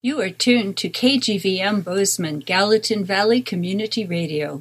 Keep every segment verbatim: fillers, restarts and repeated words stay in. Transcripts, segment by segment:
You are tuned to K G V M Bozeman, Gallatin Valley Community Radio.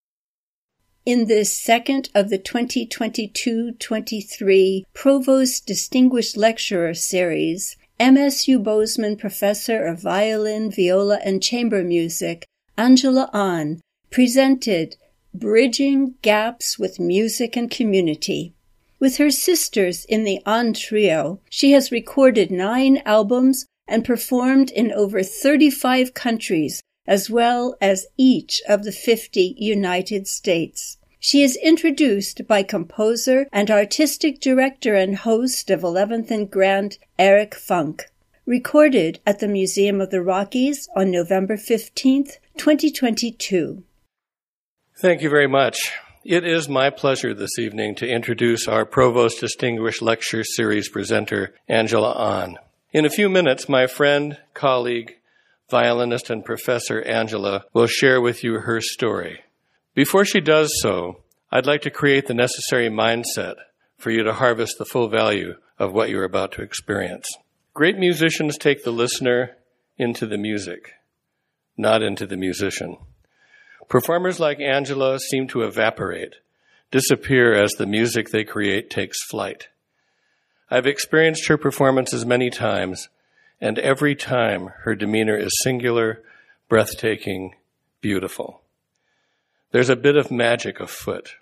In this second of the twenty twenty-two twenty-three Provost Distinguished Lecturer Series, M S U Bozeman Professor of Violin, Viola, and Chamber Music, Angela Ahn, presented Bridging Gaps with Music and Community. With her sisters in the Ahn Trio, she has recorded nine albums and performed in over thirty-five countries, as well as each of the fifty United States. She is introduced by composer and artistic director and host of eleventh and Grant, Eric Funk. Recorded at the Museum of the Rockies on November fifteenth, twenty twenty-two. Thank you very much. It is my pleasure this evening to introduce our Provost Distinguished Lecture Series presenter, Angela Ahn. In a few minutes, my friend, colleague, violinist, and professor Angela will share with you her story. Before she does so, I'd like to create the necessary mindset for you to harvest the full value of what you're about to experience. Great musicians take the listener into the music, not into the musician. Performers like Angela seem to evaporate, disappear as the music they create takes flight. I've experienced her performances many times, and every time her demeanor is singular, breathtaking, beautiful. There's a bit of magic afoot.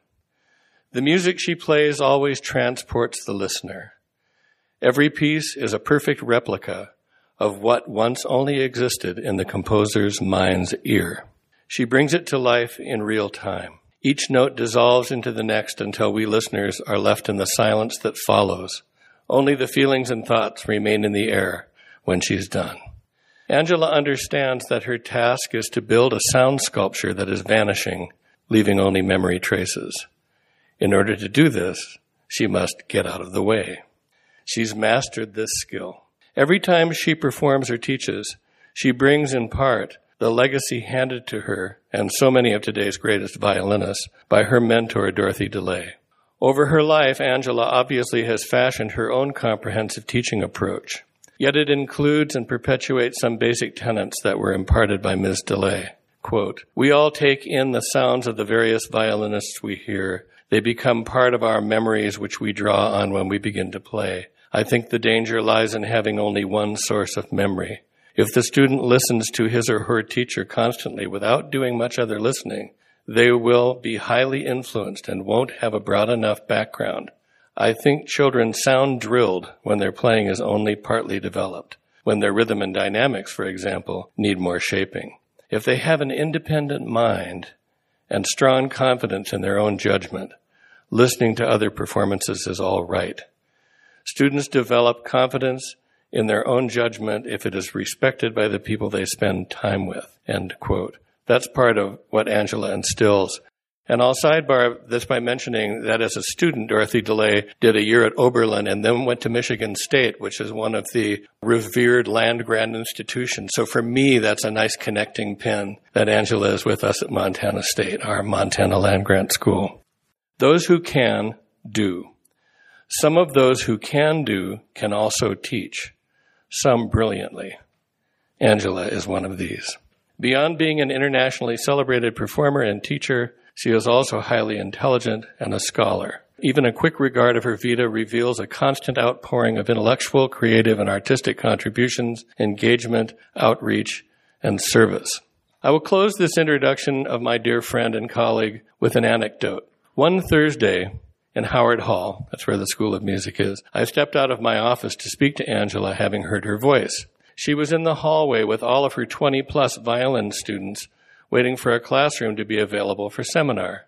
The music she plays always transports the listener. Every piece is a perfect replica of what once only existed in the composer's mind's ear. She brings it to life in real time. Each note dissolves into the next until we listeners are left in the silence that follows. Only the feelings and thoughts remain in the air when she's done. Angela understands that her task is to build a sound sculpture that is vanishing, leaving only memory traces. In order to do this, she must get out of the way. She's mastered this skill. Every time she performs or teaches, she brings in part the legacy handed to her, and so many of today's greatest violinists, by her mentor, Dorothy DeLay. Over her life, Angela obviously has fashioned her own comprehensive teaching approach, yet it includes and perpetuates some basic tenets that were imparted by Miz DeLay. Quote, "We all take in the sounds of the various violinists we hear. They become part of our memories which we draw on when we begin to play. I think the danger lies in having only one source of memory. If the student listens to his or her teacher constantly without doing much other listening, they will be highly influenced and won't have a broad enough background. I think children sound drilled when their playing is only partly developed, when their rhythm and dynamics, for example, need more shaping. If they have an independent mind and strong confidence in their own judgment, listening to other performances is all right. Students develop confidence in their own judgment if it is respected by the people they spend time with." End quote. That's part of what Angela instills. And I'll sidebar this by mentioning that as a student, Dorothy DeLay did a year at Oberlin and then went to Michigan State, which is one of the revered land-grant institutions. So for me, that's a nice connecting pin that Angela is with us at Montana State, our Montana land-grant school. Those who can, do. Some of those who can do can also teach, some brilliantly. Angela is one of these. Beyond being an internationally celebrated performer and teacher, she is also highly intelligent and a scholar. Even a quick regard of her vita reveals a constant outpouring of intellectual, creative, and artistic contributions, engagement, outreach, and service. I will close this introduction of my dear friend and colleague with an anecdote. One Thursday in Howard Hall, that's where the School of Music is, I stepped out of my office to speak to Angela, having heard her voice. She was in the hallway with all of her twenty-plus violin students waiting for a classroom to be available for seminar.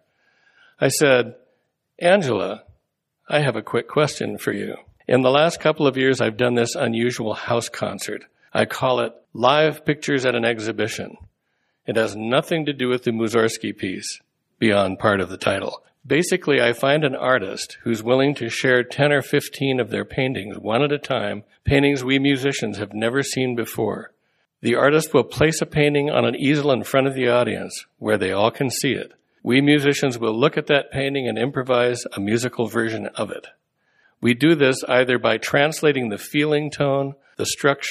I said, "Angela, I have a quick question for you. In the last couple of years, I've done this unusual house concert. I call it Live Pictures at an Exhibition. It has nothing to do with the Mussorgsky piece, beyond part of the title. Basically, I find an artist who's willing to share ten or fifteen of their paintings, one at a time, paintings we musicians have never seen before. The artist will place a painting on an easel in front of the audience where they all can see it. We musicians will look at that painting and improvise a musical version of it. We do this either by translating the feeling tone, the structure,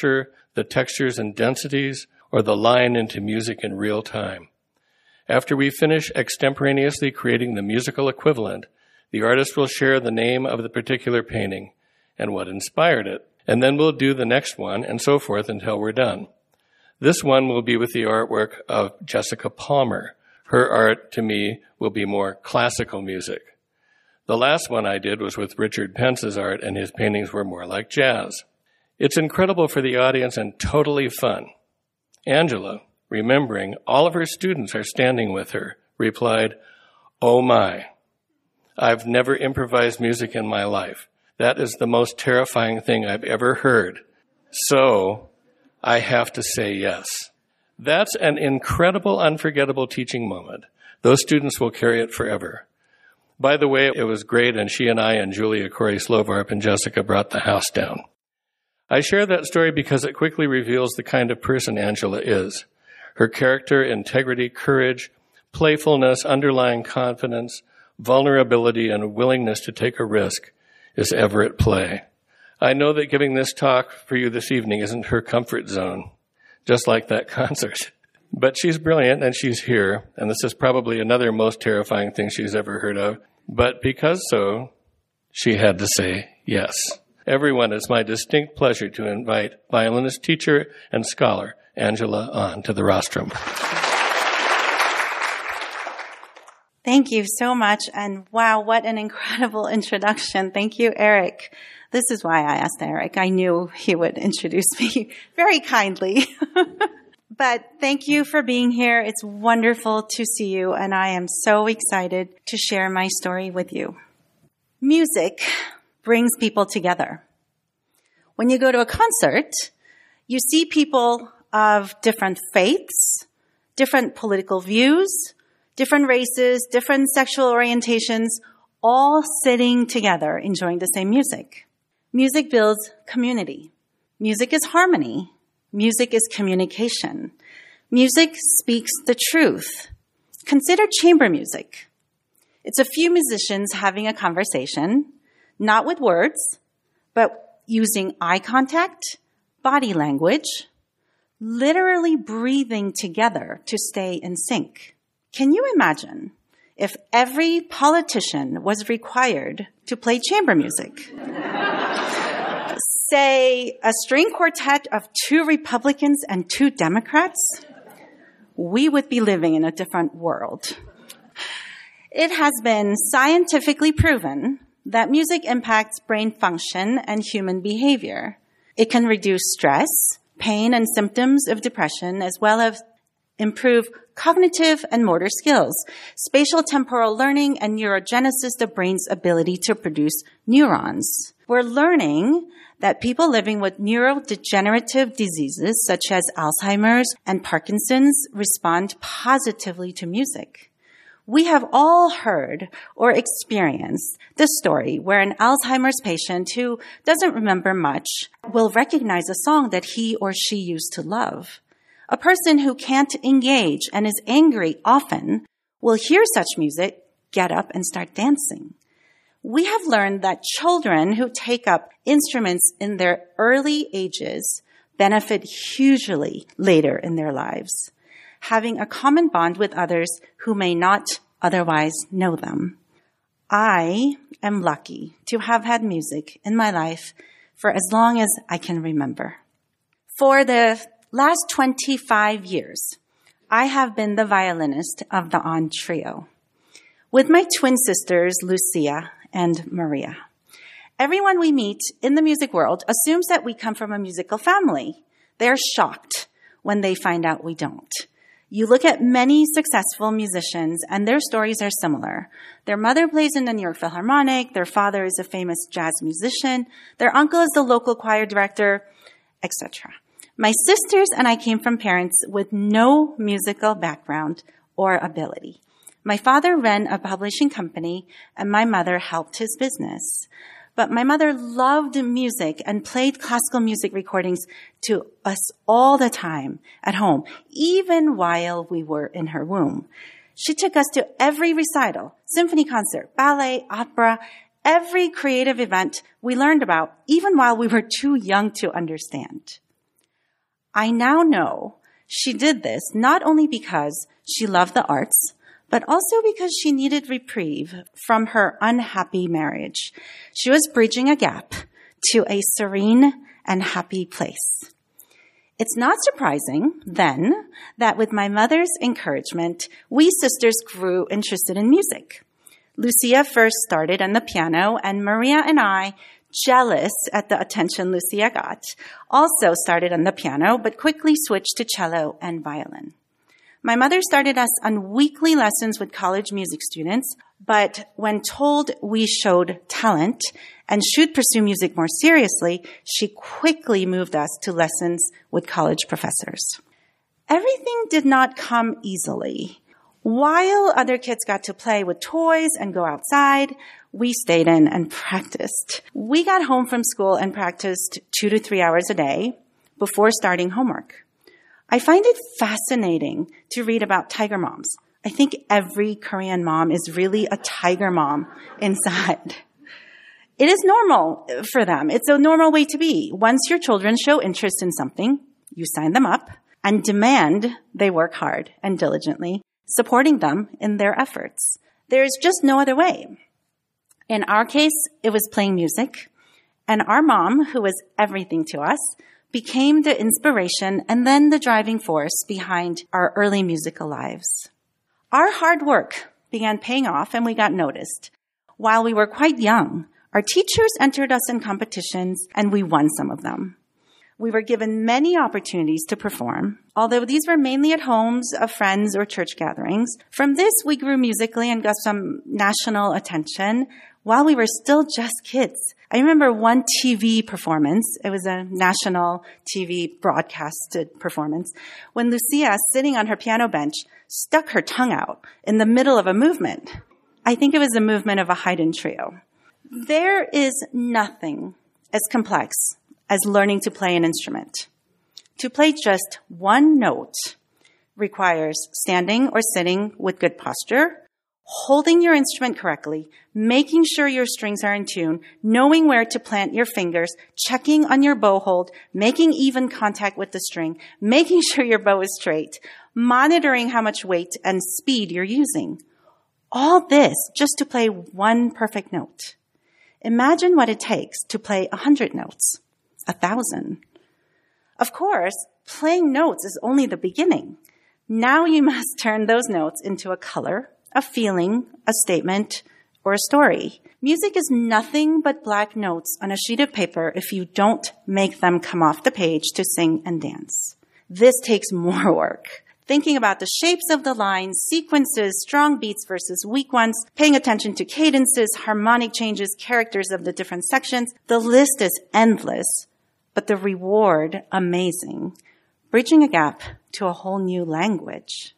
the textures and densities, or the line into music in real time. After we finish extemporaneously creating the musical equivalent, the artist will share the name of the particular painting and what inspired it, and then we'll do the next one and so forth until we're done. This one will be with the artwork of Jessica Palmer. Her art, to me, will be more classical music. The last one I did was with Richard Pence's art, and his paintings were more like jazz. It's incredible for the audience and totally fun. Angela, remembering all of her students are standing with her, replied, "Oh my, I've never improvised music in my life. That is the most terrifying thing I've ever heard. So I have to say yes." That's an incredible, unforgettable teaching moment. Those students will carry it forever. By the way, it was great, and she and I and Julia Corey-Slovarp and Jessica brought the house down. I share that story because it quickly reveals the kind of person Angela is. Her character, integrity, courage, playfulness, underlying confidence, vulnerability, and willingness to take a risk is ever at play. I know that giving this talk for you this evening isn't her comfort zone, just like that concert. But she's brilliant, and she's here, and this is probably another most terrifying thing she's ever heard of. But because so, she had to say yes. Everyone, it's my distinct pleasure to invite violinist, teacher, and scholar Angela on to the rostrum. Thank you so much, and wow, what an incredible introduction. Thank you, Eric. This is why I asked Eric. I knew he would introduce me very kindly. But thank you for being here. It's wonderful to see you, and I am so excited to share my story with you. Music brings people together. When you go to a concert, you see people of different faiths, different political views, different races, different sexual orientations, all sitting together enjoying the same music. Music builds community. Music is harmony. Music is communication. Music speaks the truth. Consider chamber music. It's a few musicians having a conversation, not with words, but using eye contact, body language, literally breathing together to stay in sync. Can you imagine if every politician was required to play chamber music? Say, a string quartet of two Republicans and two Democrats? We would be living in a different world. It has been scientifically proven that music impacts brain function and human behavior. It can reduce stress, pain, and symptoms of depression, as well as improve cognitive and motor skills, spatial temporal learning, and neurogenesis, the brain's ability to produce neurons. We're learning that people living with neurodegenerative diseases such as Alzheimer's and Parkinson's respond positively to music. We have all heard or experienced the story where an Alzheimer's patient who doesn't remember much will recognize a song that he or she used to love. A person who can't engage and is angry often will hear such music, get up, and start dancing. We have learned that children who take up instruments in their early ages benefit hugely later in their lives, having a common bond with others who may not otherwise know them. I am lucky to have had music in my life for as long as I can remember. For the last twenty-five years, I have been the violinist of the On Trio with my twin sisters, Lucia and Maria. Everyone we meet in the music world assumes that we come from a musical family. They're shocked when they find out we don't. You look at many successful musicians, and their stories are similar. Their mother plays in the New York Philharmonic, their father is a famous jazz musician, their uncle is the local choir director, et cetera. My sisters and I came from parents with no musical background or ability. My father ran a publishing company, and my mother helped his business. But my mother loved music and played classical music recordings to us all the time at home, even while we were in her womb. She took us to every recital, symphony concert, ballet, opera, every creative event we learned about, even while we were too young to understand. I now know she did this not only because she loved the arts, but also because she needed reprieve from her unhappy marriage. She was bridging a gap to a serene and happy place. It's not surprising, then, that with my mother's encouragement, we sisters grew interested in music. Lucia first started on the piano, and Maria and I, jealous at the attention Lucia got, also started on the piano, but quickly switched to cello and violin. My mother started us on weekly lessons with college music students, but when told we showed talent and should pursue music more seriously, she quickly moved us to lessons with college professors. Everything did not come easily. While other kids got to play with toys and go outside, we stayed in and practiced. We got home from school and practiced two to three hours a day before starting homework. I find it fascinating to read about tiger moms. I think every Korean mom is really a tiger mom inside. It is normal for them. It's a normal way to be. Once your children show interest in something, you sign them up and demand they work hard and diligently, supporting them in their efforts. There's just no other way. In our case, it was playing music, and our mom, who was everything to us, became the inspiration and then the driving force behind our early musical lives. Our hard work began paying off, and we got noticed. While we were quite young, our teachers entered us in competitions, and we won some of them. We were given many opportunities to perform, although these were mainly at homes of friends or church gatherings. From this, we grew musically and got some national attention while we were still just kids. I remember one T V performance. It was a national T V broadcasted performance when Lucia, sitting on her piano bench, stuck her tongue out in the middle of a movement. I think it was a movement of a Haydn trio. There is nothing as complex as learning to play an instrument. To play just one note requires standing or sitting with good posture, holding your instrument correctly, making sure your strings are in tune, knowing where to plant your fingers, checking on your bow hold, making even contact with the string, making sure your bow is straight, monitoring how much weight and speed you're using. All this just to play one perfect note. Imagine what it takes to play a hundred notes, a thousand. Of course, playing notes is only the beginning. Now you must turn those notes into a color, a feeling, a statement, or a story. Music is nothing but black notes on a sheet of paper if you don't make them come off the page to sing and dance. This takes more work. Thinking about the shapes of the lines, sequences, strong beats versus weak ones, paying attention to cadences, harmonic changes, characters of the different sections. The list is endless, but the reward amazing. Bridging a gap to a whole new language.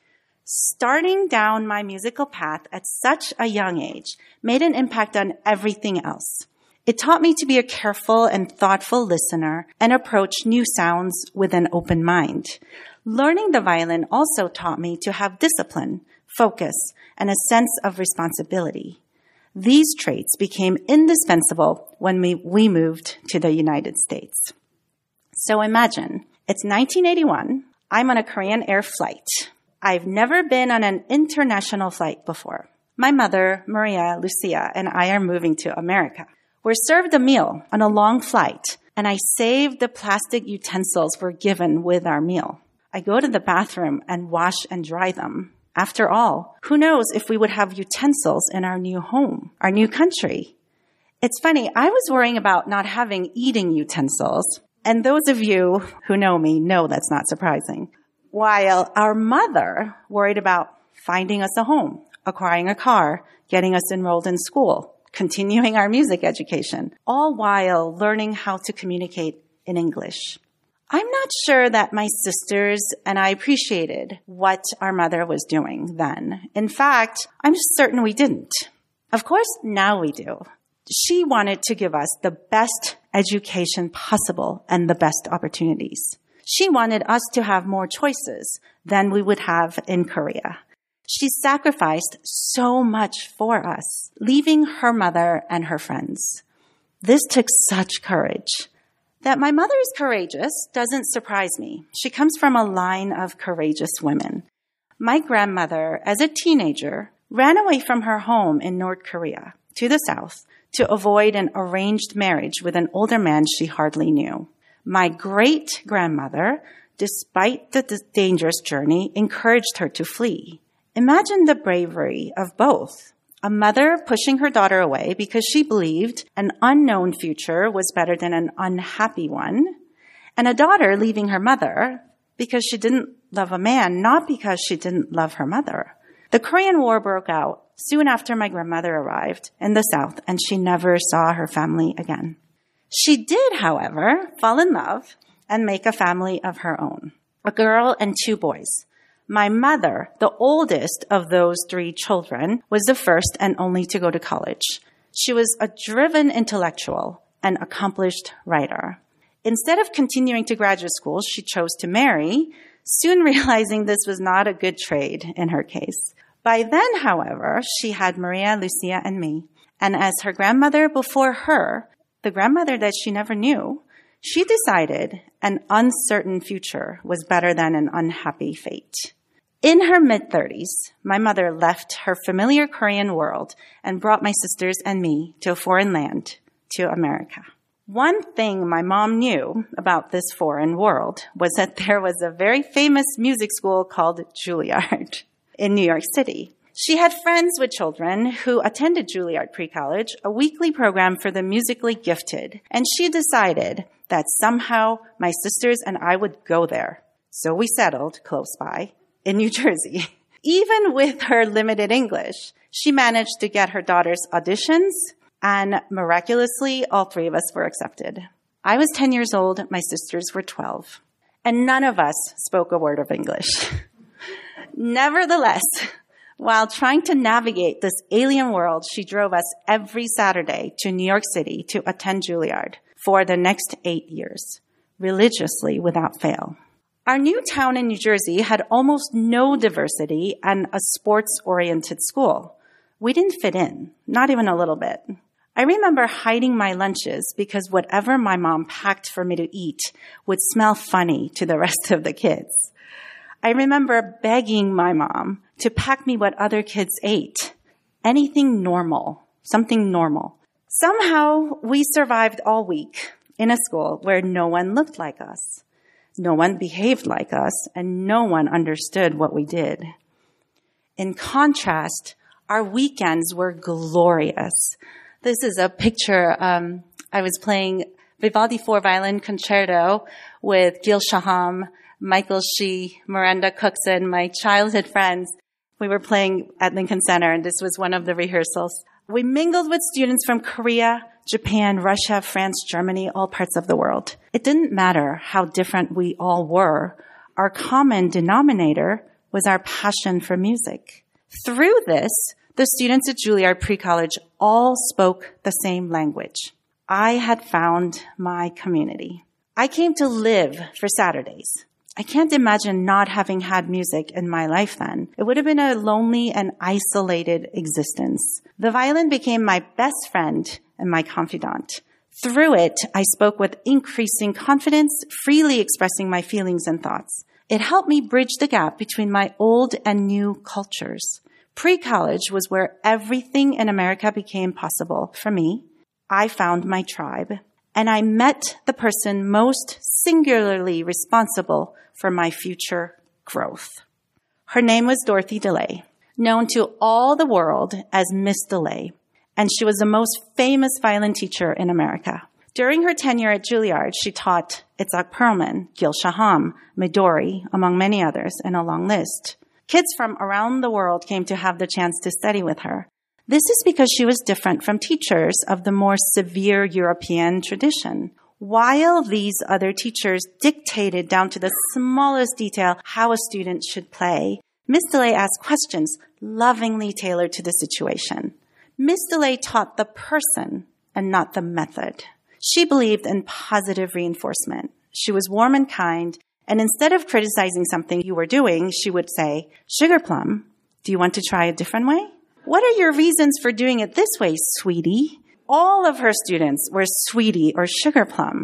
Starting down my musical path at such a young age made an impact on everything else. It taught me to be a careful and thoughtful listener and approach new sounds with an open mind. Learning the violin also taught me to have discipline, focus, and a sense of responsibility. These traits became indispensable when we, we moved to the United States. So imagine, it's nineteen eighty-one, I'm on a Korean Air flight. I've never been on an international flight before. My mother, Maria, Lucia, and I are moving to America. We're served a meal on a long flight, and I saved the plastic utensils we're given with our meal. I go to the bathroom and wash and dry them. After all, who knows if we would have utensils in our new home, our new country? It's funny, I was worrying about not having eating utensils, and those of you who know me know that's not surprising. While our mother worried about finding us a home, acquiring a car, getting us enrolled in school, continuing our music education, all while learning how to communicate in English. I'm not sure that my sisters and I appreciated what our mother was doing then. In fact, I'm just certain we didn't. Of course, now we do. She wanted to give us the best education possible and the best opportunities. She wanted us to have more choices than we would have in Korea. She sacrificed so much for us, leaving her mother and her friends. This took such courage. That my mother is courageous doesn't surprise me. She comes from a line of courageous women. My grandmother, as a teenager, ran away from her home in North Korea to the south to avoid an arranged marriage with an older man she hardly knew. My great-grandmother, despite the d- dangerous journey, encouraged her to flee. Imagine the bravery of both. A mother pushing her daughter away because she believed an unknown future was better than an unhappy one, and a daughter leaving her mother because she didn't love a man, not because she didn't love her mother. The Korean War broke out soon after my grandmother arrived in the South, and she never saw her family again. She did, however, fall in love and make a family of her own, a girl and two boys. My mother, the oldest of those three children, was the first and only to go to college. She was a driven intellectual and accomplished writer. Instead of continuing to graduate school, she chose to marry, soon realizing this was not a good trade in her case. By then, however, she had Maria, Lucia, and me. And as her grandmother before her, the grandmother that she never knew, she decided an uncertain future was better than an unhappy fate. In her mid-thirties, my mother left her familiar Korean world and brought my sisters and me to a foreign land, to America. One thing my mom knew about this foreign world was that there was a very famous music school called Juilliard in New York City. She had friends with children who attended Juilliard Pre-College, a weekly program for the musically gifted, and she decided that somehow my sisters and I would go there. So we settled close by in New Jersey. Even with her limited English, she managed to get her daughter's auditions, and miraculously, all three of us were accepted. I was ten years old, my sisters were twelve, and none of us spoke a word of English. Nevertheless, while trying to navigate this alien world, she drove us every Saturday to New York City to attend Juilliard for the next eight years, religiously without fail. Our new town in New Jersey had almost no diversity and a sports-oriented school. We didn't fit in, not even a little bit. I remember hiding my lunches because whatever my mom packed for me to eat would smell funny to the rest of the kids. I remember begging my mom to pack me what other kids ate. Anything normal, something normal. Somehow, we survived all week in a school where no one looked like us. No one behaved like us, and no one understood what we did. In contrast, our weekends were glorious. This is a picture. Um, I was playing Vivaldi four-violin concerto with Gil Shaham, Michael Shee, Miranda Cookson, my childhood friends. We were playing at Lincoln Center, and this was one of the rehearsals. We mingled with students from Korea, Japan, Russia, France, Germany, all parts of the world. It didn't matter how different we all were. Our common denominator was our passion for music. Through this, the students at Juilliard Pre-College all spoke the same language. I had found my community. I came to live for Saturdays. I can't imagine not having had music in my life then. It would have been a lonely and isolated existence. The violin became my best friend and my confidant. Through it, I spoke with increasing confidence, freely expressing my feelings and thoughts. It helped me bridge the gap between my old and new cultures. Pre-college was where everything in America became possible for me. I found my tribe, and I met the person most singularly responsible for my future growth. Her name was Dorothy DeLay, known to all the world as Miss DeLay, and she was the most famous violin teacher in America. During her tenure at Juilliard, she taught Itzhak Perlman, Gil Shaham, Midori, among many others, and a long list. Kids from around the world came to have the chance to study with her. This is because she was different from teachers of the more severe European tradition. While these other teachers dictated down to the smallest detail how a student should play, Miss DeLay asked questions lovingly tailored to the situation. Miss DeLay taught the person and not the method. She believed in positive reinforcement. She was warm and kind, and instead of criticizing something you were doing, she would say, "Sugar Plum, do you want to try a different way? What are your reasons for doing it this way, sweetie?" All of her students were Sweetie or Sugar Plum.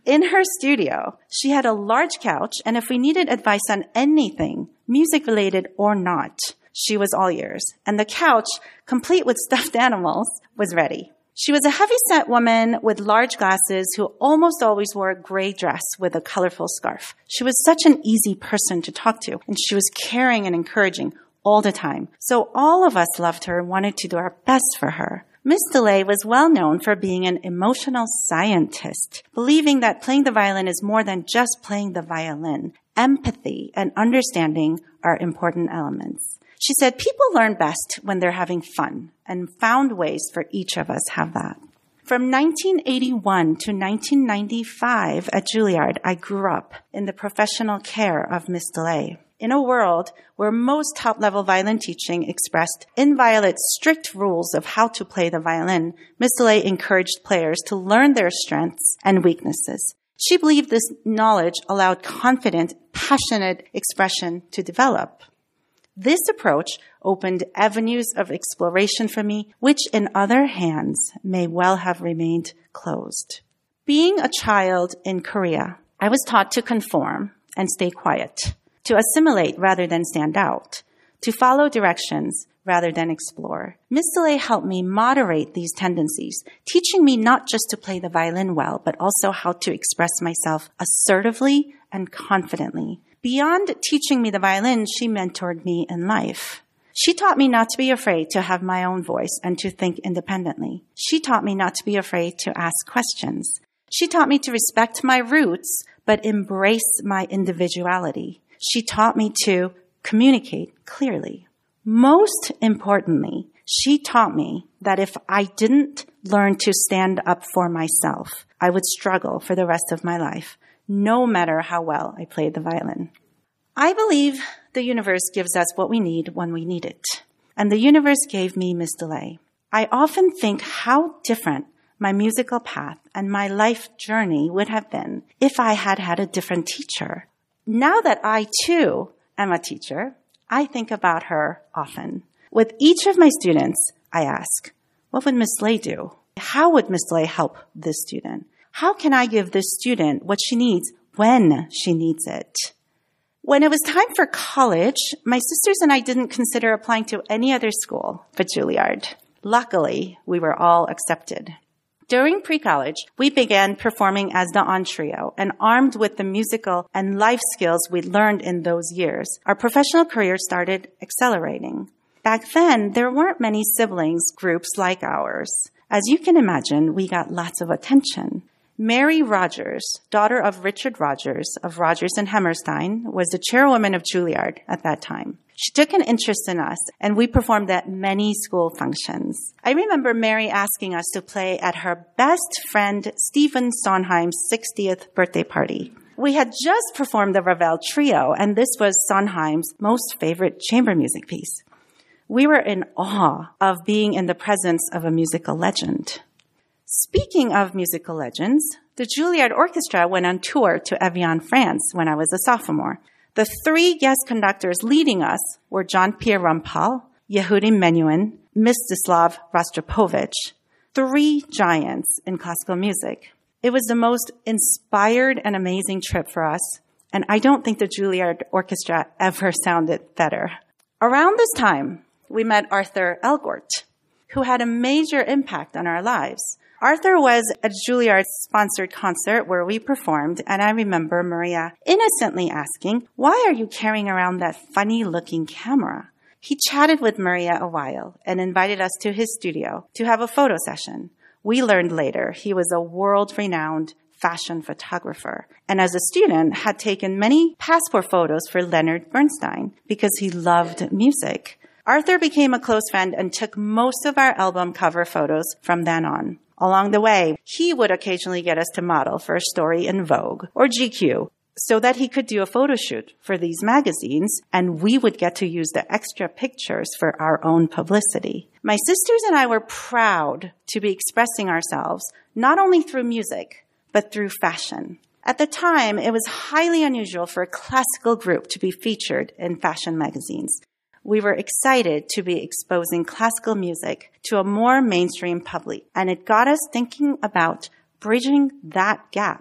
In her studio, she had a large couch, and if we needed advice on anything, music-related or not, she was all ears. And the couch, complete with stuffed animals, was ready. She was a heavy-set woman with large glasses who almost always wore a gray dress with a colorful scarf. She was such an easy person to talk to, and she was caring and encouraging all the time. So all of us loved her and wanted to do our best for her. Miss DeLay was well known for being an emotional scientist, believing that playing the violin is more than just playing the violin. Empathy and understanding are important elements. She said people learn best when they're having fun, and found ways for each of us have that. From nineteen eighty-one to nineteen ninety-five at Juilliard, I grew up in the professional care of Miss DeLay. In a world where most top-level violin teaching expressed inviolate strict rules of how to play the violin, Miss DeLay encouraged players to learn their strengths and weaknesses. She believed this knowledge allowed confident, passionate expression to develop. This approach opened avenues of exploration for me, which in other hands may well have remained closed. Being a child in Korea, I was taught to conform and stay quiet, to assimilate rather than stand out, to follow directions rather than explore. Miss DeLay helped me moderate these tendencies, teaching me not just to play the violin well, but also how to express myself assertively and confidently. Beyond teaching me the violin, she mentored me in life. She taught me not to be afraid to have my own voice and to think independently. She taught me not to be afraid to ask questions. She taught me to respect my roots, but embrace my individuality. She taught me to communicate clearly. Most importantly, she taught me that if I didn't learn to stand up for myself, I would struggle for the rest of my life, no matter how well I played the violin. I believe the universe gives us what we need when we need it. And the universe gave me Miss DeLay. I often think how different my musical path and my life journey would have been if I had had a different teacher. Now that I, too, am a teacher, I think about her often. With each of my students, I ask, what would Miss DeLay do? How would Miss DeLay help this student? How can I give this student what she needs when she needs it? When it was time for college, my sisters and I didn't consider applying to any other school but Juilliard. Luckily, we were all accepted. During pre-college, we began performing as the On Trio, and armed with the musical and life skills we learned in those years, our professional career started accelerating. Back then, there weren't many siblings groups like ours. As you can imagine, we got lots of attention. Mary Rogers, daughter of Richard Rogers of Rogers and Hammerstein, was the chairwoman of Juilliard at that time. She took an interest in us, and we performed at many school functions. I remember Mary asking us to play at her best friend Stephen Sondheim's sixtieth birthday party. We had just performed the Ravel Trio, and this was Sondheim's most favorite chamber music piece. We were in awe of being in the presence of a musical legend. Speaking of musical legends, the Juilliard Orchestra went on tour to Evian, France when I was a sophomore. The three guest conductors leading us were Jean-Pierre Rampal, Yehudi Menuhin, Mstislav Rostropovich, three giants in classical music. It was the most inspired and amazing trip for us, and I don't think the Juilliard Orchestra ever sounded better. Around this time, we met Arthur Elgort, who had a major impact on our lives. Arthur was at Juilliard-sponsored concert where we performed, and I remember Maria innocently asking, "Why are you carrying around that funny-looking camera?" He chatted with Maria a while and invited us to his studio to have a photo session. We learned later he was a world-renowned fashion photographer, and as a student had taken many passport photos for Leonard Bernstein because he loved music. Arthur became a close friend and took most of our album cover photos from then on. Along the way, he would occasionally get us to model for a story in Vogue or G Q so that he could do a photo shoot for these magazines, and we would get to use the extra pictures for our own publicity. My sisters and I were proud to be expressing ourselves not only through music, but through fashion. At the time, it was highly unusual for a classical group to be featured in fashion magazines. We were excited to be exposing classical music to a more mainstream public, and it got us thinking about bridging that gap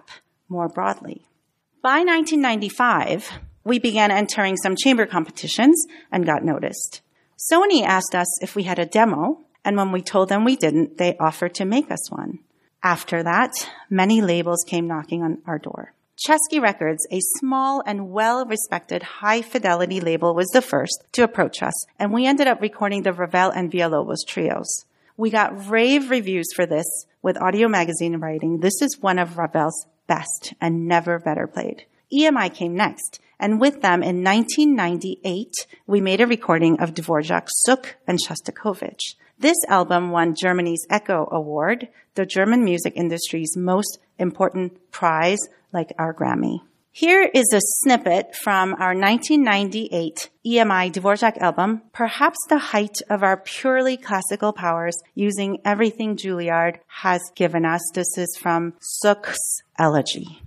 more broadly. By nineteen ninety-five, we began entering some chamber competitions and got noticed. Sony asked us if we had a demo, and when we told them we didn't, they offered to make us one. After that, many labels came knocking on our door. Chesky Records, a small and well-respected high-fidelity label, was the first to approach us, and we ended up recording the Ravel and Villalobos trios. We got rave reviews for this, with Audio Magazine writing, "This is one of Ravel's best and never better played." E M I came next, and with them in nineteen ninety-eight, we made a recording of Dvorak's Suk and Shostakovich. This album won Germany's Echo Award, the German music industry's most important prize, like our Grammy. Here is a snippet from our nineteen ninety-eight E M I Dvorak album, perhaps the height of our purely classical powers, using everything Juilliard has given us. This is from Suk's Elegy.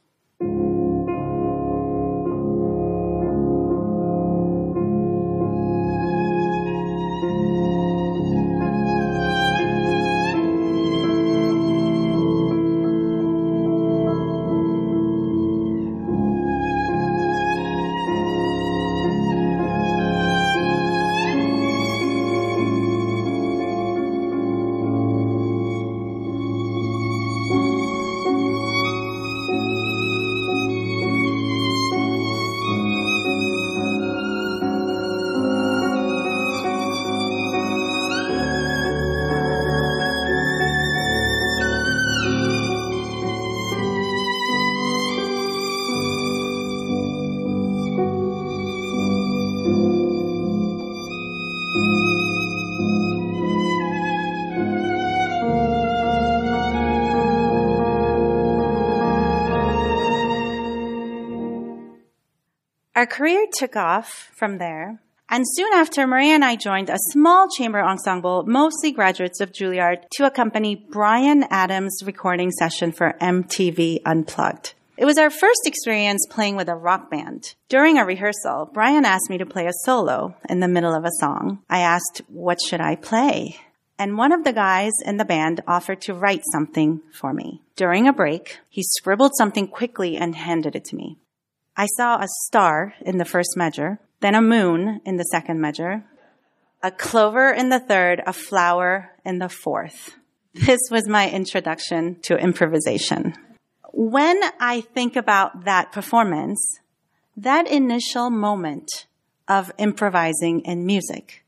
Our career took off from there, and soon after, Maria and I joined a small chamber ensemble, mostly graduates of Juilliard, to accompany Bryan Adams' recording session for M T V Unplugged. It was our first experience playing with a rock band. During a rehearsal, Bryan asked me to play a solo in the middle of a song. I asked, "What should I play?" And one of the guys in the band offered to write something for me. During a break, he scribbled something quickly and handed it to me. I saw a star in the first measure, then a moon in the second measure, a clover in the third, a flower in the fourth. This was my introduction to improvisation. When I think about that performance, that initial moment of improvising in music,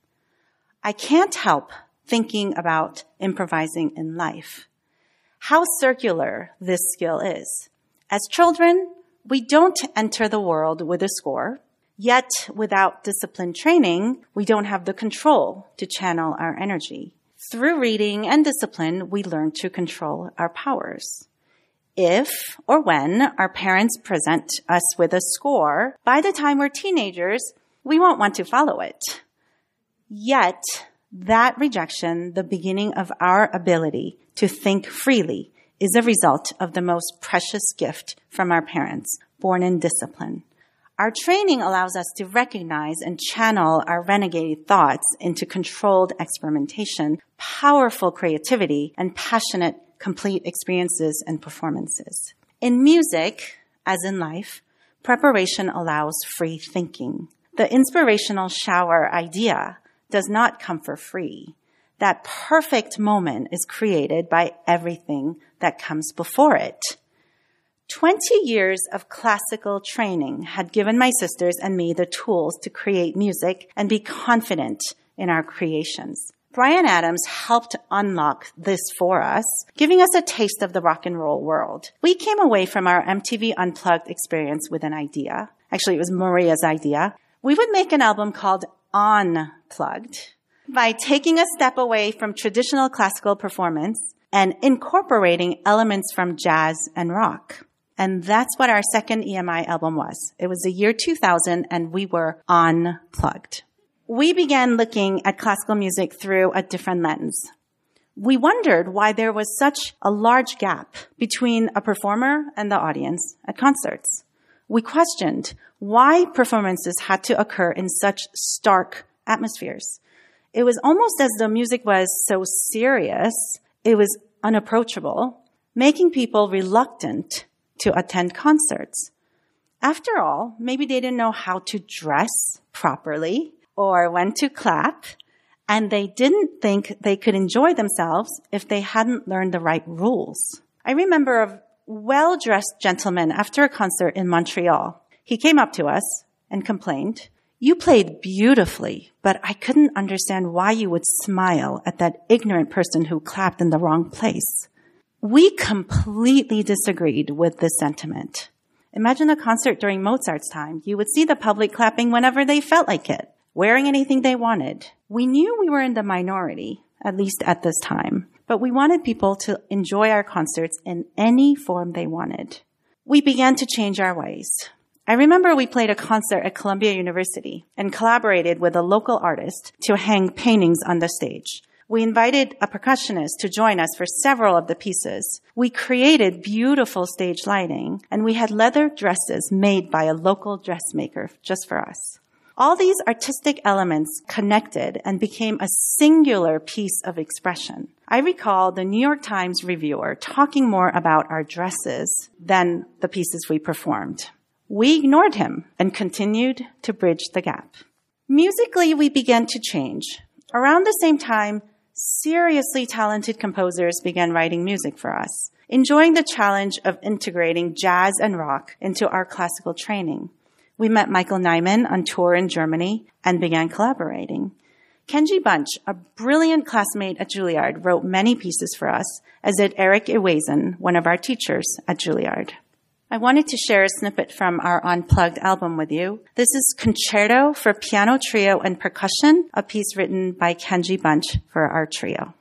I can't help thinking about improvising in life. How circular this skill is. As children, we don't enter the world with a score, yet without disciplined training, we don't have the control to channel our energy. Through reading and discipline, we learn to control our powers. If or when our parents present us with a score, by the time we're teenagers, we won't want to follow it. Yet, that rejection, the beginning of our ability to think freely, is a result of the most precious gift from our parents, born in discipline. Our training allows us to recognize and channel our renegade thoughts into controlled experimentation, powerful creativity, and passionate, complete experiences and performances. In music, as in life, preparation allows free thinking. The inspirational shower idea does not come for free. That perfect moment is created by everything that comes before it. Twenty years of classical training had given my sisters and me the tools to create music and be confident in our creations. Bryan Adams helped unlock this for us, giving us a taste of the rock and roll world. We came away from our M T V Unplugged experience with an idea. Actually, it was Maria's idea. We would make an album called Unplugged by taking a step away from traditional classical performance and incorporating elements from jazz and rock. And that's what our second E M I album was. It was the year two thousand, and we were unplugged. We began looking at classical music through a different lens. We wondered why there was such a large gap between a performer and the audience at concerts. We questioned why performances had to occur in such stark atmospheres. It was almost as though music was so serious, it was unapproachable, making people reluctant to attend concerts. After all, maybe they didn't know how to dress properly or when to clap, and they didn't think they could enjoy themselves if they hadn't learned the right rules. I remember a well-dressed gentleman after a concert in Montreal. He came up to us and complained, "You played beautifully, but I couldn't understand why you would smile at that ignorant person who clapped in the wrong place." We completely disagreed with this sentiment. Imagine a concert during Mozart's time. You would see the public clapping whenever they felt like it, wearing anything they wanted. We knew we were in the minority, at least at this time, but we wanted people to enjoy our concerts in any form they wanted. We began to change our ways. I remember we played a concert at Columbia University and collaborated with a local artist to hang paintings on the stage. We invited a percussionist to join us for several of the pieces. We created beautiful stage lighting, and we had leather dresses made by a local dressmaker just for us. All these artistic elements connected and became a singular piece of expression. I recall the New York Times reviewer talking more about our dresses than the pieces we performed. We ignored him and continued to bridge the gap. Musically, we began to change. Around the same time, seriously talented composers began writing music for us, enjoying the challenge of integrating jazz and rock into our classical training. We met Michael Nyman on tour in Germany and began collaborating. Kenji Bunch, a brilliant classmate at Juilliard, wrote many pieces for us, as did Eric Ewazen, one of our teachers at Juilliard. I wanted to share a snippet from our Unplugged album with you. This is Concerto for Piano, Trio, and Percussion, a piece written by Kenji Bunch for our trio.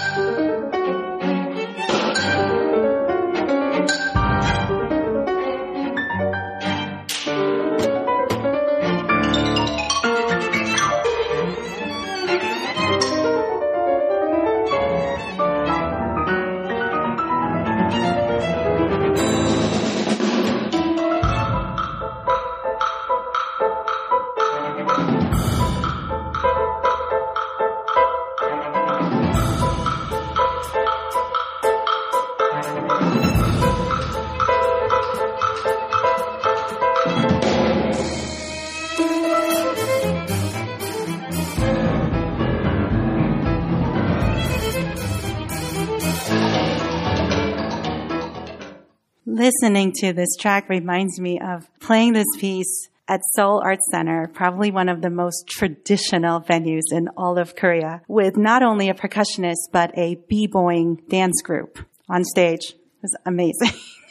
Listening to this track reminds me of playing this piece at Seoul Arts Center, probably one of the most traditional venues in all of Korea, with not only a percussionist, but a b-boying dance group on stage. It was amazing.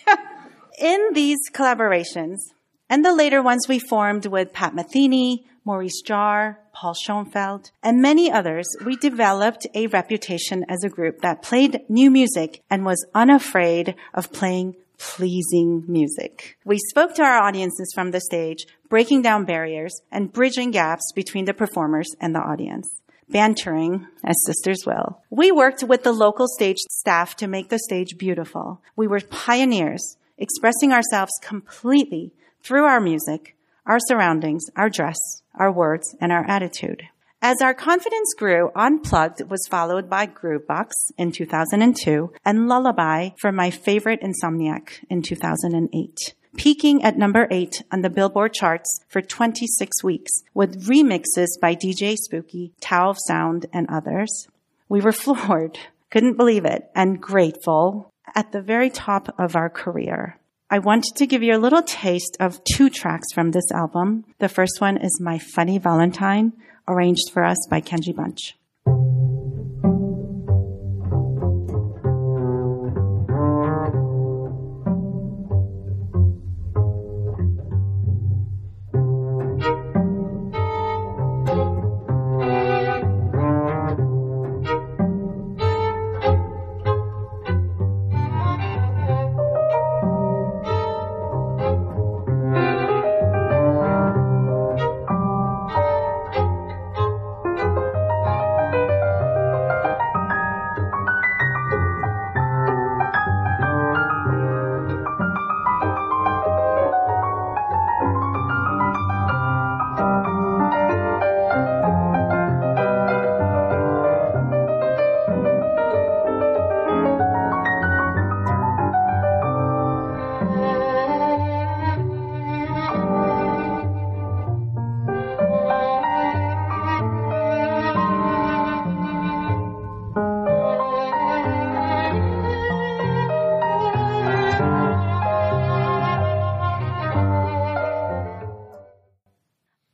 In these collaborations, and the later ones we formed with Pat Metheny, Maurice Jarre, Paul Schoenfeld, and many others, we developed a reputation as a group that played new music and was unafraid of playing pleasing music. We spoke to our audiences from the stage, breaking down barriers and bridging gaps between the performers and the audience. Bantering, as sisters will. We worked with the local stage staff to make the stage beautiful. We were pioneers, expressing ourselves completely through our music, our surroundings, our dress, our words, and our attitude. As our confidence grew, Unplugged was followed by Groovebox in two thousand two and Lullaby for My Favorite Insomniac in two thousand eight, peaking at number eight on the Billboard charts for twenty-six weeks with remixes by D J Spooky, Tao of Sound, and others. We were floored, couldn't believe it, and grateful at the very top of our career. I wanted to give you a little taste of two tracks from this album. The first one is My Funny Valentine, arranged for us by Kenji Bunch.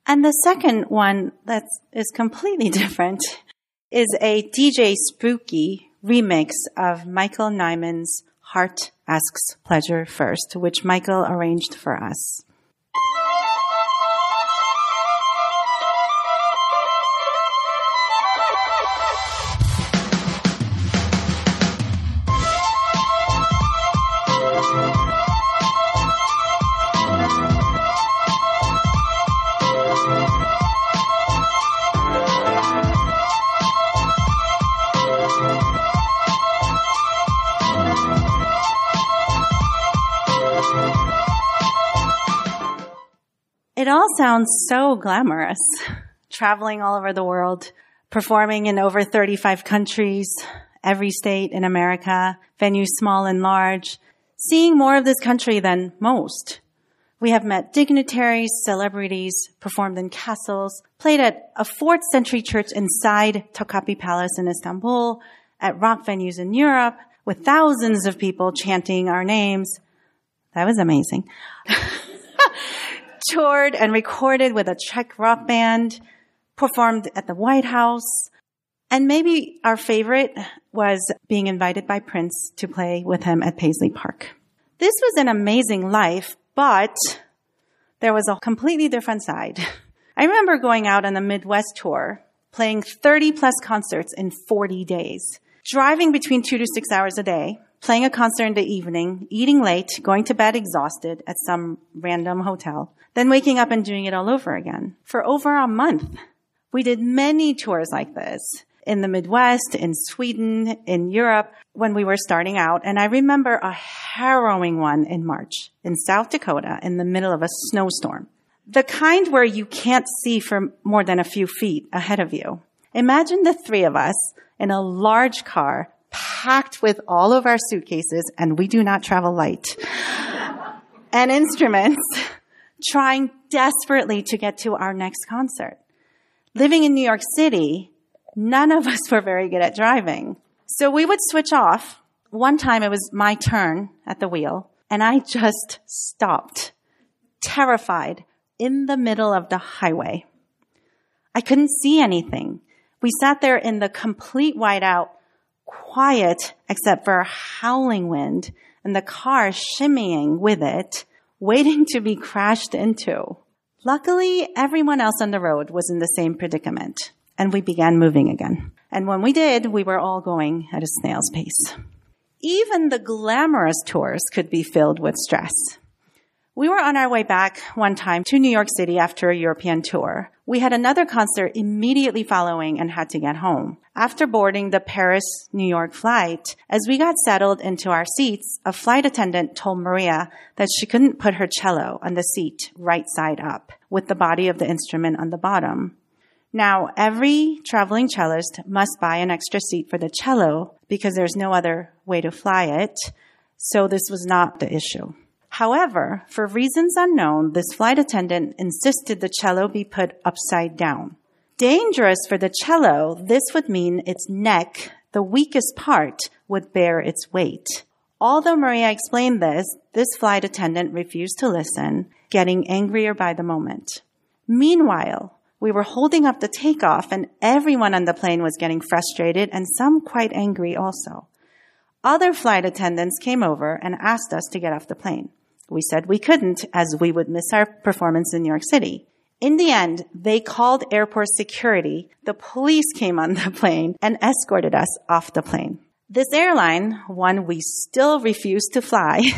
And the second one that is completely different is a D J Spooky remix of Michael Nyman's Heart Asks Pleasure First, which Michael arranged for us. It all sounds so glamorous. Traveling all over the world, performing in over thirty-five countries, every state in America, venues small and large, seeing more of this country than most. We have met dignitaries, celebrities, performed in castles, played at a fourth century church inside Topkapi Palace in Istanbul, at rock venues in Europe, with thousands of people chanting our names. That was amazing. Toured and recorded with a Czech rock band, performed at the White House, and maybe our favorite was being invited by Prince to play with him at Paisley Park. This was an amazing life, but there was a completely different side. I remember going out on the Midwest tour, playing thirty plus concerts in forty days, driving between two to six hours a day, playing a concert in the evening, eating late, going to bed exhausted at some random hotel, then waking up and doing it all over again. For over a month, we did many tours like this in the Midwest, in Sweden, in Europe when we were starting out. And I remember a harrowing one in March in South Dakota in the middle of a snowstorm. The kind where you can't see for more than a few feet ahead of you. Imagine the three of us in a large car packed with all of our suitcases, and we do not travel light, and instruments, trying desperately to get to our next concert. Living in New York City, none of us were very good at driving. So we would switch off. One time it was my turn at the wheel, and I just stopped, terrified, in the middle of the highway. I couldn't see anything. We sat there in the complete whiteout, quiet except for a howling wind and the car shimmying with it, waiting to be crashed into. Luckily, everyone else on the road was in the same predicament, and we began moving again. And when we did, we were all going at a snail's pace. Even the glamorous tours could be filled with stress. We were on our way back one time to New York City after a European tour. We had another concert immediately following and had to get home. After boarding the Paris-New York flight, as we got settled into our seats, a flight attendant told Maria that she couldn't put her cello on the seat right side up, with the body of the instrument on the bottom. Now, every traveling cellist must buy an extra seat for the cello because there's no other way to fly it, so this was not the issue. However, for reasons unknown, this flight attendant insisted the cello be put upside down. Dangerous for the cello, this would mean its neck, the weakest part, would bear its weight. Although Maria explained this, this flight attendant refused to listen, getting angrier by the moment. Meanwhile, we were holding up the takeoff and everyone on the plane was getting frustrated and some quite angry also. Other flight attendants came over and asked us to get off the plane. We said we couldn't as we would miss our performance in New York City. In the end, they called airport security. The police came on the plane and escorted us off the plane. This airline, one we still refuse to fly,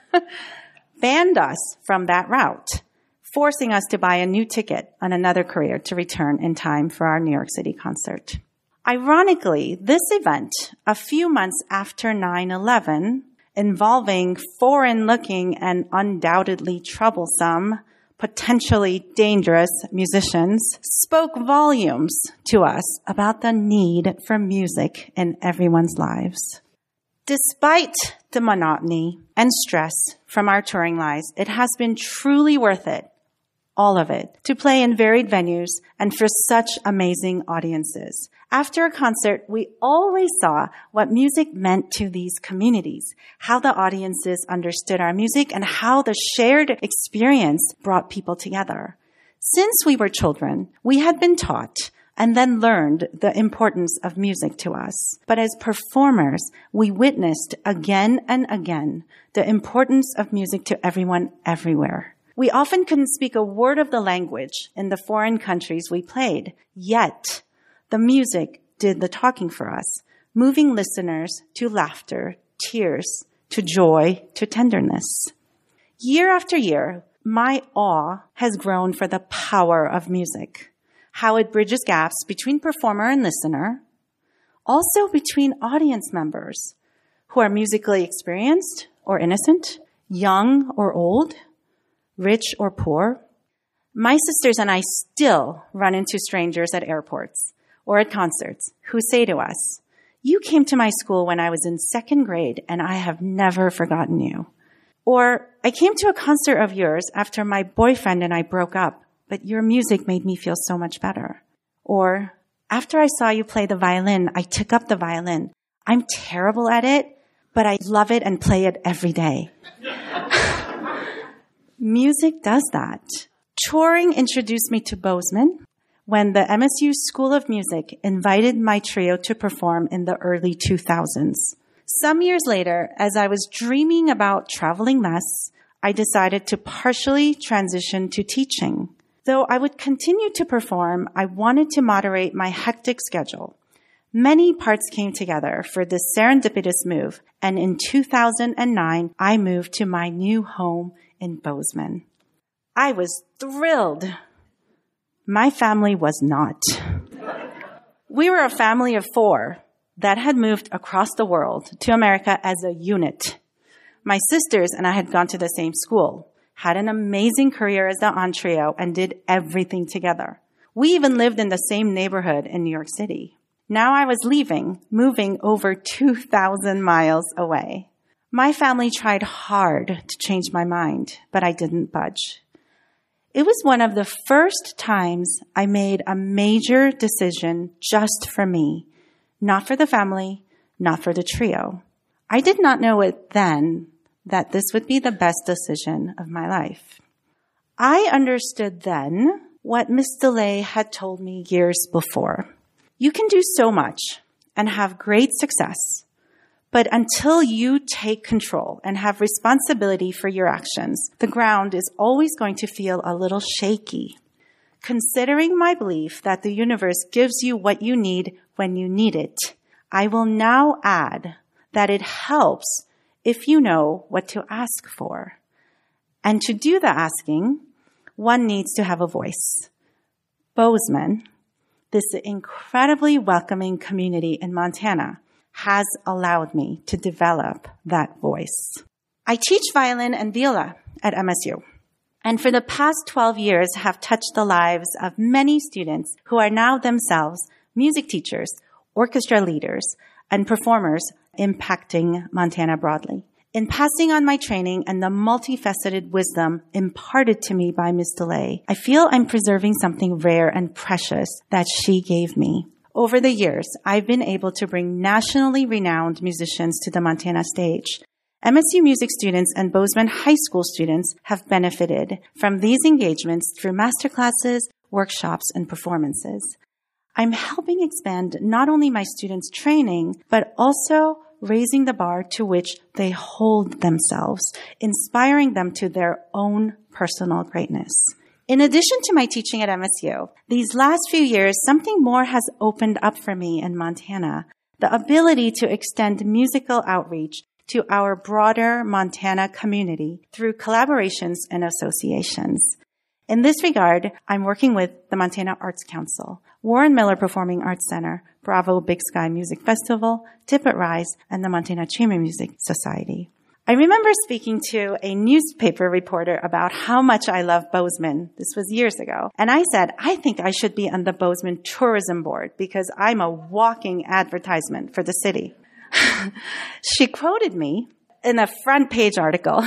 banned us from that route, forcing us to buy a new ticket on another courier to return in time for our New York City concert. Ironically, this event, a few months after nine eleven, involving foreign-looking and undoubtedly troublesome, potentially dangerous musicians, spoke volumes to us about the need for music in everyone's lives. Despite the monotony and stress from our touring lives, it has been truly worth it, all of it, to play in varied venues and for such amazing audiences. After a concert, we always saw what music meant to these communities, how the audiences understood our music, and how the shared experience brought people together. Since we were children, we had been taught and then learned the importance of music to us. But as performers, we witnessed again and again the importance of music to everyone everywhere. We often couldn't speak a word of the language in the foreign countries we played, yet the music did the talking for us, moving listeners to laughter, tears, to joy, to tenderness. Year after year, my awe has grown for the power of music, how it bridges gaps between performer and listener, also between audience members who are musically experienced or innocent, young or old, rich or poor. My sisters and I still run into strangers at airports or at concerts who say to us, "You came to my school when I was in second grade and I have never forgotten you." Or, "I came to a concert of yours after my boyfriend and I broke up, but your music made me feel so much better." Or, "After I saw you play the violin, I took up the violin. I'm terrible at it, but I love it and play it every day." Music does that. Touring introduced me to Bozeman when the M S U School of Music invited my trio to perform in the early two thousands. Some years later, as I was dreaming about traveling less, I decided to partially transition to teaching. Though I would continue to perform, I wanted to moderate my hectic schedule. Many parts came together for this serendipitous move, and in two thousand nine, I moved to my new home in Bozeman. I was thrilled. My family was not. We were a family of four that had moved across the world to America as a unit. My sisters and I had gone to the same school, had an amazing career as the on trio, and did everything together. We even lived in the same neighborhood in New York City. Now I was leaving, moving over two thousand miles away. My family tried hard to change my mind, but I didn't budge. It was one of the first times I made a major decision just for me, not for the family, not for the trio. I did not know it then that this would be the best decision of my life. I understood then what Miss DeLay had told me years before. You can do so much and have great success, but until you take control and have responsibility for your actions, the ground is always going to feel a little shaky. Considering my belief that the universe gives you what you need when you need it, I will now add that it helps if you know what to ask for. And to do the asking, one needs to have a voice. Bozeman, this incredibly welcoming community in Montana, has allowed me to develop that voice. I teach violin and viola at M S U, and for the past twelve years have touched the lives of many students who are now themselves music teachers, orchestra leaders, and performers impacting Montana broadly. In passing on my training and the multifaceted wisdom imparted to me by Miz DeLay, I feel I'm preserving something rare and precious that she gave me. Over the years, I've been able to bring nationally renowned musicians to the Montana stage. M S U music students and Bozeman High School students have benefited from these engagements through masterclasses, workshops, and performances. I'm helping expand not only my students' training, but also raising the bar to which they hold themselves, inspiring them to their own personal greatness. In addition to my teaching at M S U, these last few years, something more has opened up for me in Montana, the ability to extend musical outreach to our broader Montana community through collaborations and associations. In this regard, I'm working with the Montana Arts Council, Warren Miller Performing Arts Center, Bravo Big Sky Music Festival, Tippett Rise, and the Montana Chamber Music Society. I remember speaking to a newspaper reporter about how much I love Bozeman. This was years ago. And I said, I think I should be on the Bozeman Tourism Board because I'm a walking advertisement for the city. She quoted me in a front page article.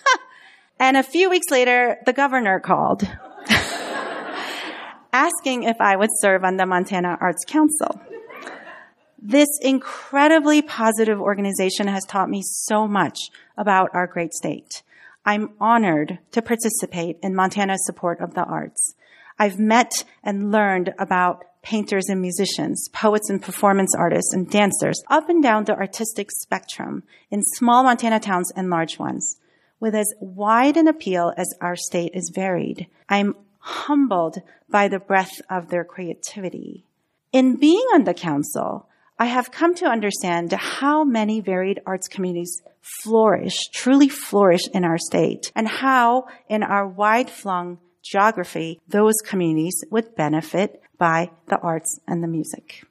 And a few weeks later, the governor called asking if I would serve on the Montana Arts Council. This incredibly positive organization has taught me so much about our great state. I'm honored to participate in Montana's support of the arts. I've met and learned about painters and musicians, poets and performance artists and dancers up and down the artistic spectrum in small Montana towns and large ones. With as wide an appeal as our state is varied, I'm humbled by the breadth of their creativity. In being on the council, I have come to understand how many varied arts communities flourish, truly flourish in our state, and how in our wide-flung geography, those communities would benefit by the arts and the music.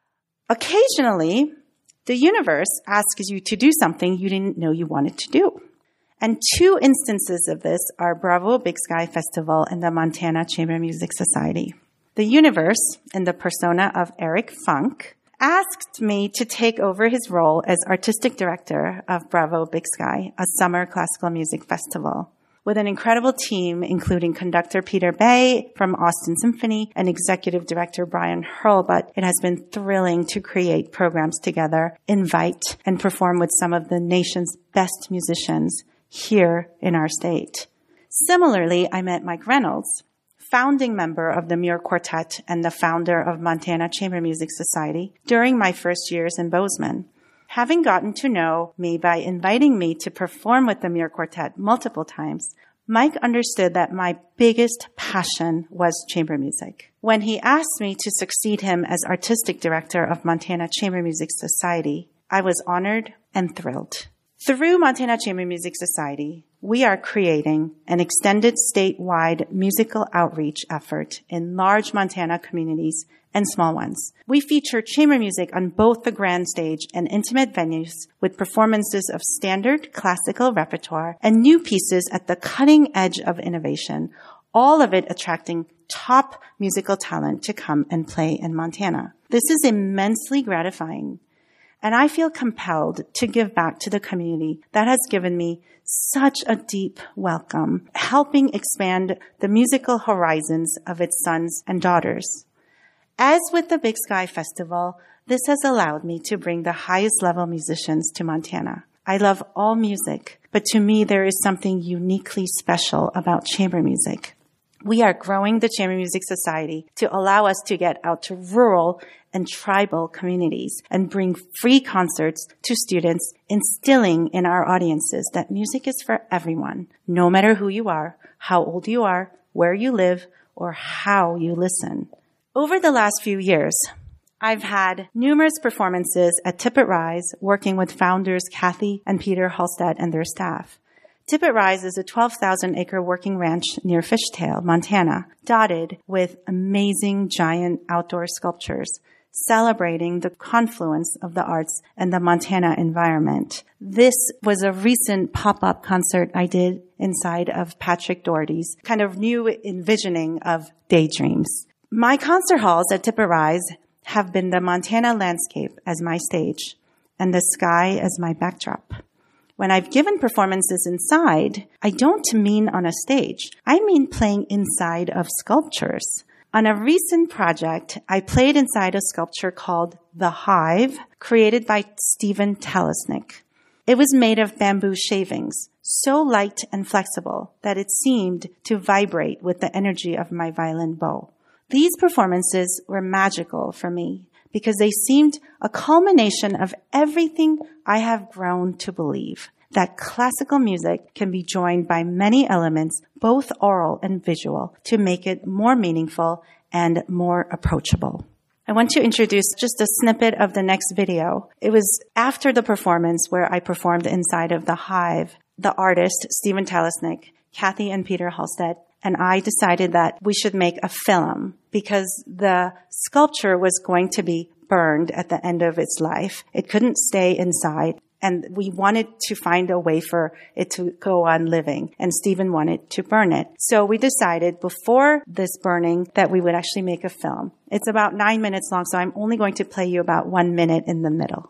Occasionally, the universe asks you to do something you didn't know you wanted to do. And two instances of this are Bravo Big Sky Festival and the Montana Chamber Music Society. The universe, in the persona of Eric Funk, asked me to take over his role as artistic director of Bravo Big Sky, a summer classical music festival, with an incredible team, including conductor Peter Bay from Austin Symphony and executive director Brian Hurlbut. It has been thrilling to create programs together, invite, and perform with some of the nation's best musicians here in our state. Similarly, I met Mike Reynolds, founding member of the Muir Quartet and the founder of Montana Chamber Music Society, during my first years in Bozeman. Having gotten to know me by inviting me to perform with the Muir Quartet multiple times, Mike understood that my biggest passion was chamber music. When he asked me to succeed him as artistic director of Montana Chamber Music Society, I was honored and thrilled. Through Montana Chamber Music Society, we are creating an extended statewide musical outreach effort in large Montana communities and small ones. We feature chamber music on both the grand stage and intimate venues with performances of standard classical repertoire and new pieces at the cutting edge of innovation, all of it attracting top musical talent to come and play in Montana. This is immensely gratifying, and I feel compelled to give back to the community that has given me such a deep welcome, helping expand the musical horizons of its sons and daughters. As with the Big Sky Festival, this has allowed me to bring the highest level musicians to Montana. I love all music, but to me there is something uniquely special about chamber music. We are growing the Chamber Music Society to allow us to get out to rural and tribal communities and bring free concerts to students, instilling in our audiences that music is for everyone, no matter who you are, how old you are, where you live, or how you listen. Over the last few years, I've had numerous performances at Tippett Rise, working with founders Kathy and Peter Halstead and their staff. Tippett Rise is a twelve thousand acre working ranch near Fishtail, Montana, dotted with amazing giant outdoor sculptures, celebrating the confluence of the arts and the Montana environment. This was a recent pop-up concert I did inside of Patrick Doherty's kind of new envisioning of daydreams. My concert halls at Tippett Rise have been the Montana landscape as my stage and the sky as my backdrop. When I've given performances inside, I don't mean on a stage. I mean playing inside of sculptures. On a recent project, I played inside a sculpture called The Hive, created by Stephen Telesnik. It was made of bamboo shavings, so light and flexible that it seemed to vibrate with the energy of my violin bow. These performances were magical for me because they seemed a culmination of everything I have grown to believe, that classical music can be joined by many elements, both oral and visual, to make it more meaningful and more approachable. I want to introduce just a snippet of the next video. It was after the performance where I performed inside of The Hive. The artist, Stephen Telesnik, Kathy and Peter Halstead, and I decided that we should make a film because the sculpture was going to be burned at the end of its life. It couldn't stay inside, and we wanted to find a way for it to go on living, and Stephen wanted to burn it. So we decided before this burning that we would actually make a film. It's about nine minutes long, so I'm only going to play you about one minute in the middle.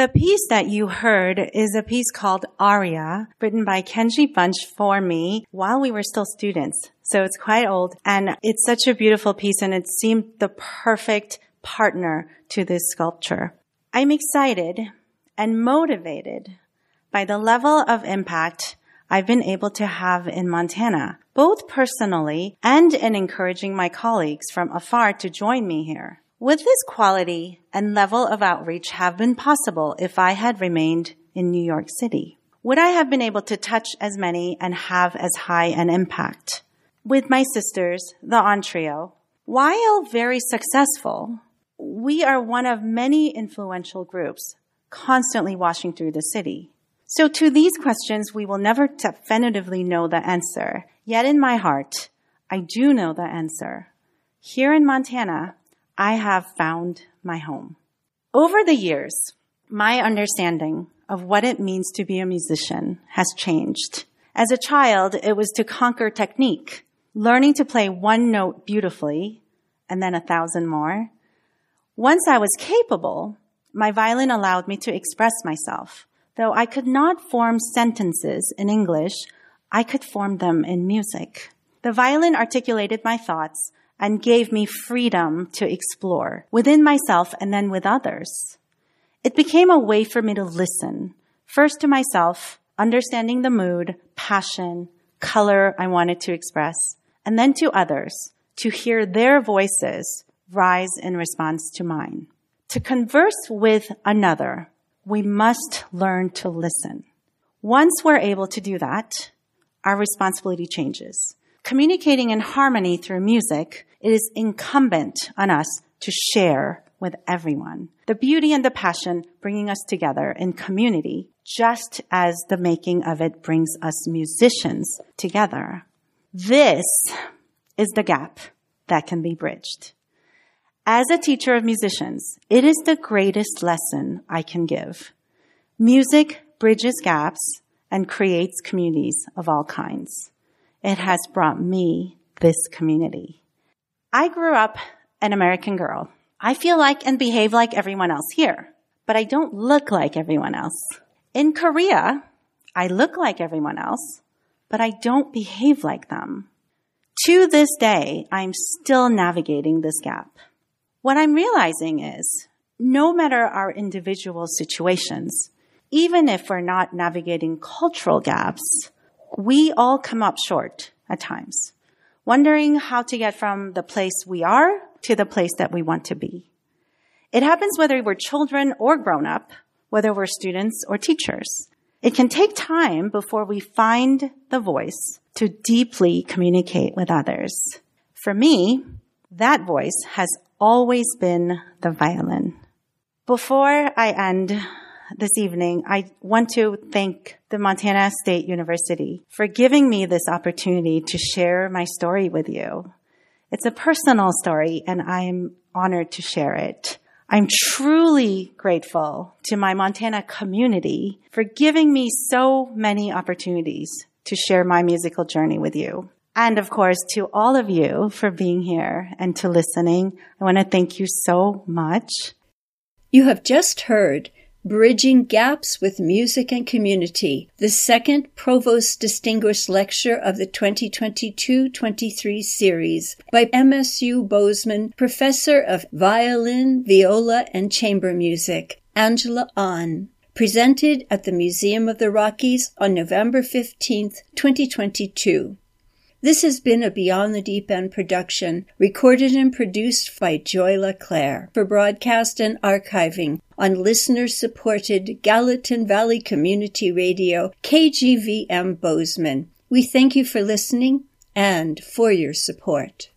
The piece that you heard is a piece called Aria, written by Kenji Bunch for me while we were still students. So it's quite old, and it's such a beautiful piece, and it seemed the perfect partner to this sculpture. I'm excited and motivated by the level of impact I've been able to have in Montana, both personally and in encouraging my colleagues from afar to join me here. Would this quality and level of outreach have been possible if I had remained in New York City? Would I have been able to touch as many and have as high an impact? With my sisters, the On Trio, while very successful, we are one of many influential groups constantly washing through the city. So to these questions, we will never definitively know the answer. Yet in my heart, I do know the answer. Here in Montana, I have found my home. Over the years, my understanding of what it means to be a musician has changed. As a child, it was to conquer technique, learning to play one note beautifully, and then a thousand more. Once I was capable, my violin allowed me to express myself. Though I could not form sentences in English, I could form them in music. The violin articulated my thoughts and gave me freedom to explore within myself and then with others. It became a way for me to listen, first to myself, understanding the mood, passion, color I wanted to express, and then to others, to hear their voices rise in response to mine. To converse with another, we must learn to listen. Once we're able to do that, our responsibility changes. Communicating in harmony through music, it is incumbent on us to share with everyone. The beauty and the passion bringing us together in community, just as the making of it brings us musicians together. This is the gap that can be bridged. As a teacher of musicians, it is the greatest lesson I can give. Music bridges gaps and creates communities of all kinds. It has brought me this community. I grew up an American girl. I feel like and behave like everyone else here, but I don't look like everyone else. In Korea, I look like everyone else, but I don't behave like them. To this day, I'm still navigating this gap. What I'm realizing is, no matter our individual situations, even if we're not navigating cultural gaps, we all come up short at times, wondering how to get from the place we are to the place that we want to be. It happens whether we're children or grown up, whether we're students or teachers. It can take time before we find the voice to deeply communicate with others. For me, that voice has always been the violin. Before I end this evening, I want to thank the Montana State University for giving me this opportunity to share my story with you. It's a personal story, and I'm honored to share it. I'm truly grateful to my Montana community for giving me so many opportunities to share my musical journey with you. And of course, to all of you for being here and to listening. I want to thank you so much. You have just heard Bridging Gaps with Music and Community, the second Provost Distinguished Lecture of the twenty twenty-two twenty-three series by M S U Bozeman Professor of Violin, Viola, and Chamber Music, Angela Ahn, presented at the Museum of the Rockies on November fifteenth, twenty twenty-two. This has been a Beyond the Deep End production, recorded and produced by Joy LeClaire for broadcast and archiving on listener-supported Gallatin Valley Community Radio, K G V M Bozeman. We thank you for listening and for your support.